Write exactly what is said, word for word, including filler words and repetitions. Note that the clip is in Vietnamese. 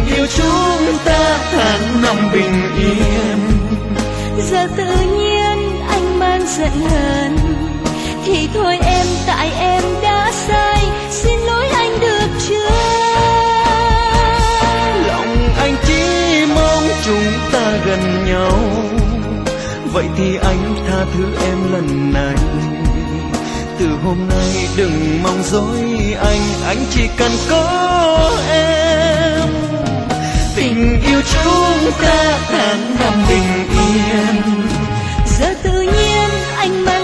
yêu chúng ta tháng năm bình yên. Giờ tự nhiên anh mang giận hờn, thì thôi em, tại em đã sai, xin lỗi anh được chưa? Lòng anh chỉ mong chúng ta gần nhau, vậy thì anh tha thứ em lần này. Từ hôm nay đừng mong dối anh, anh chỉ cần có em. Tình yêu chúng ta tháng năm bình yên. Giờ tự nhiên anh mang